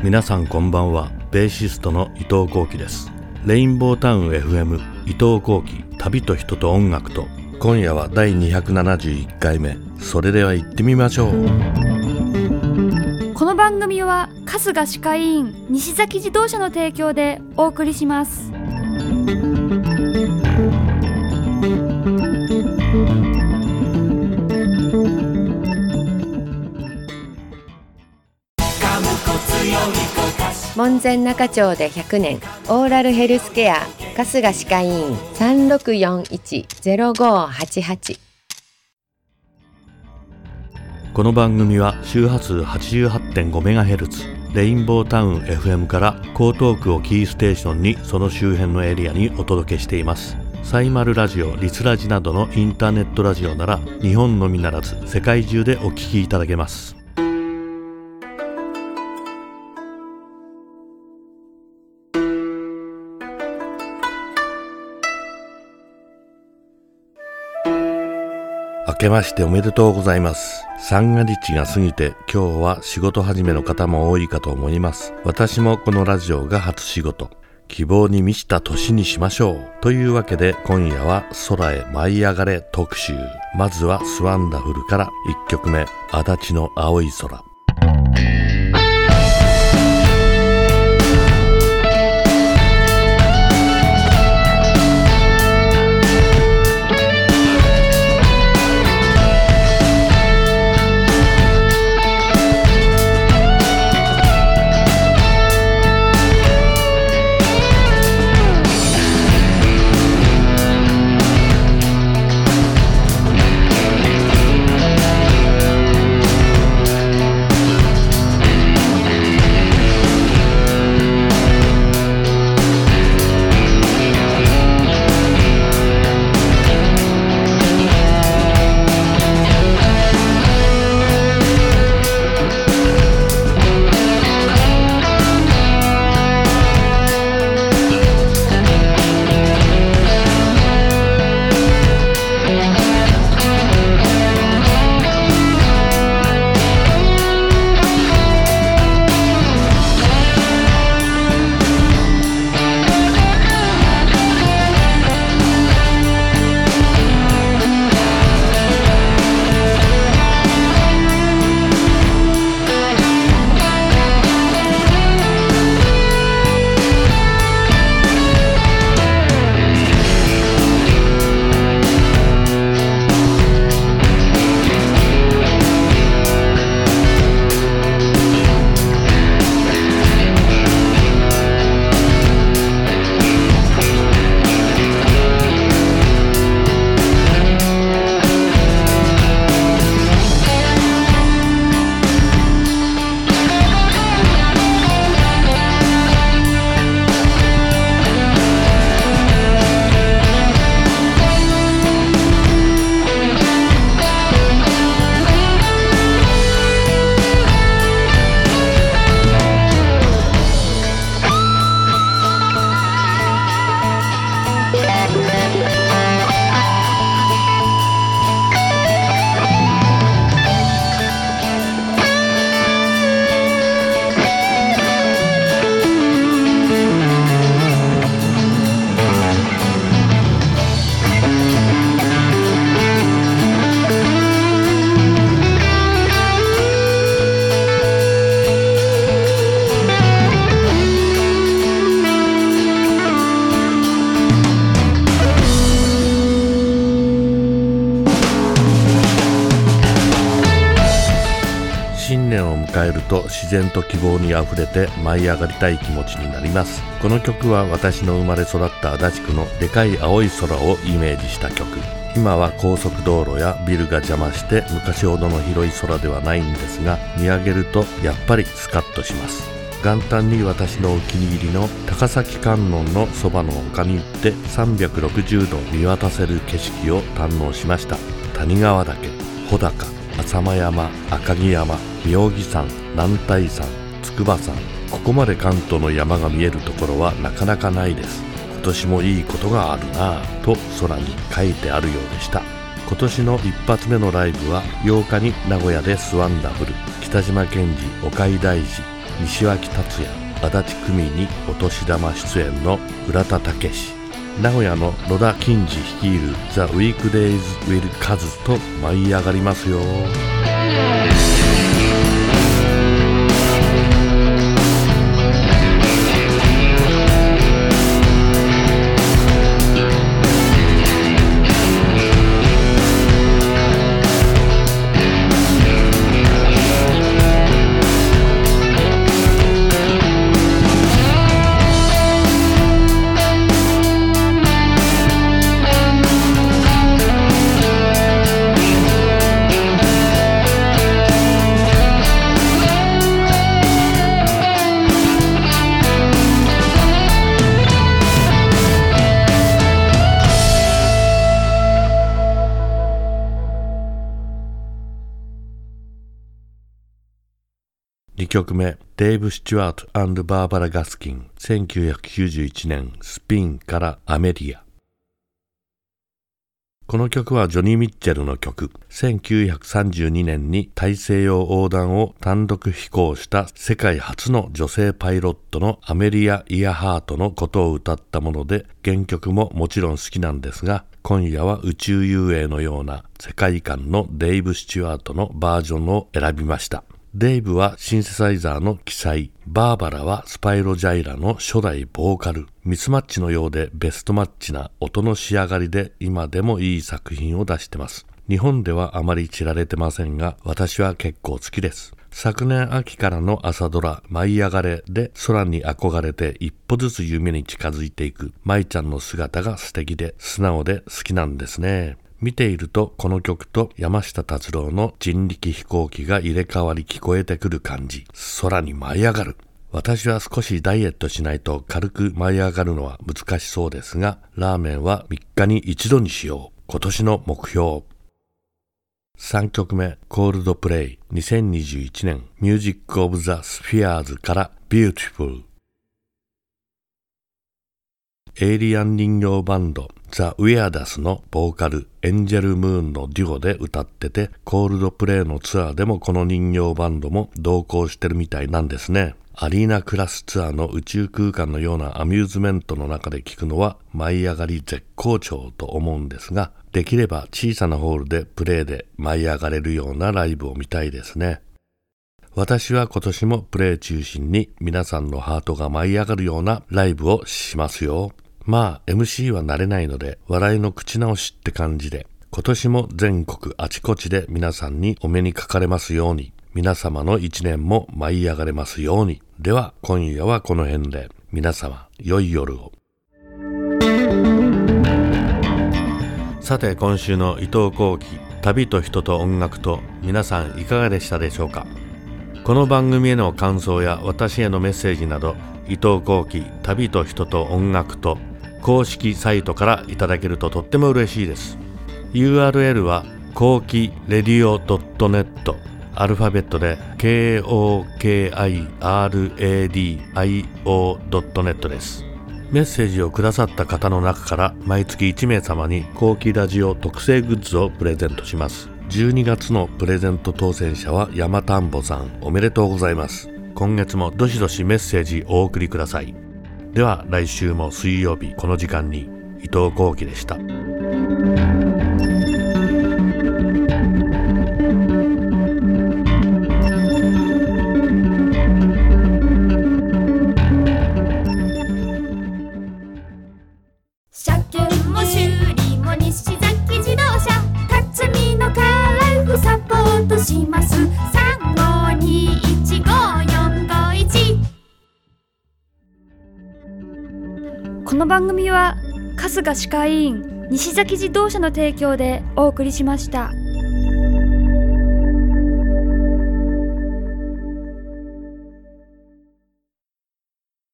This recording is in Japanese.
皆さんこんばんは。ベーシストの伊藤幸喜です。レインボータウン FM 伊藤幸喜、旅と人と音楽と。今夜は第271回目。それでは行ってみましょう。 この番組は春日歯科医院西崎自動車の提供でお送りします。 門前仲町で100年オーラルヘルスケア春日歯科医院 3641-0588。 この番組は周波数 88.5MHz レインボータウン FM から江東区をキーステーションにその周辺のエリアにお届けしています。サイマルラジオ、リスラジなどのインターネットラジオなら日本のみならず世界中でお聞きいただけます。明けましておめでとうございます。三が日が過ぎて今日は仕事始めの方も多いかと思います。私もこのラジオが初仕事。希望に満ちた年にしましょう。というわけで今夜は空へ舞い上がれ特集。まずはスワンダフルから1曲目、足立の青い空。迎えると自然と希望にあふれて舞い上がりたい気持ちになります。この曲は私の生まれ育った足立区のでかい青い空をイメージした曲。今は高速道路やビルが邪魔して昔ほどの広い空ではないんですが、見上げるとやっぱりスカッとします。元旦に私のお気に入りの高崎観音のそばの丘に行って360度見渡せる景色を堪能しました。谷川岳、穂高、浅間山、赤城山、妙義山、男体山、筑波山、ここまで関東の山が見えるところはなかなかないです。今年もいいことがあるなぁと空に書いてあるようでした。今年の一発目のライブは8日に名古屋でスワンダフル、北島健治、岡井大二、 西脇達也、足立久美にお年玉出演の浦田武史、名古屋の野田金次率いるザ・ウィークデイズ・ウィル・カズと舞い上がりますよ。2曲目、デイブ・スチュワート&バーバラ・ガスキン、1991年スピンからアメリア。この曲はジョニー・ミッチェルの曲。1932年に大西洋横断を単独飛行した世界初の女性パイロットのアメリア・イヤハートのことを歌ったもので、原曲ももちろん好きなんですが、今夜は宇宙遊泳のような世界観のデイブ・スチュワートのバージョンを選びました。デイブはシンセサイザーの記載、バーバラはスパイロジャイラの初代ボーカル。ミスマッチのようでベストマッチな音の仕上がりで今でもいい作品を出してます。日本ではあまり知られてませんが、私は結構好きです。昨年秋からの朝ドラ舞い上がれで空に憧れて一歩ずつ夢に近づいていく舞ちゃんの姿が素敵で素直で好きなんですね。見ているとこの曲と山下達郎の人力飛行機が入れ替わり聞こえてくる感じ。空に舞い上がる。私は少しダイエットしないと軽く舞い上がるのは難しそうですが、ラーメンは3日に1度にしよう。今年の目標。3曲目、コールドプレイ、2021年ミュージックオブザスフィアーズからビューティフル。エイリアン人形バンドザ・ウィアダスのボーカルエンジェルムーンのデュオで歌ってて、コールドプレイのツアーでもこの人形バンドも同行してるみたいなんですね。アリーナクラスツアーの宇宙空間のようなアミューズメントの中で聴くのは舞い上がり絶好調と思うんですが、できれば小さなホールでプレイで舞い上がれるようなライブを見たいですね。私は今年もプレイ中心に皆さんのハートが舞い上がるようなライブをしますよ。まあ MC は慣れないので笑いの口直しって感じで、今年も全国あちこちで皆さんにお目にかかれますように、皆様の一年も舞い上がれますように。では今夜はこの辺で、皆様良い夜を。さて今週の伊藤幸喜旅と人と音楽と、皆さんいかがでしたでしょうか。この番組への感想や私へのメッセージなど、伊藤幸喜旅と人と音楽と公式サイトからいただけるととっても嬉しいです。 URL は幸喜レディオ .net、 アルファベットで KOKIRADIO.net です。メッセージをくださった方の中から毎月1名様に幸喜ラジオ特製グッズをプレゼントします。12月のプレゼント当選者は山田んぼさん、おめでとうございます。今月もどしどしメッセージお送りください。では来週も水曜日この時間に、伊藤幸喜でした。 車検も修理も西崎自動車、辰巳のカラーフサポートします。35215551。この番組は春日歯科医院西崎自動車の提供でお送りしました。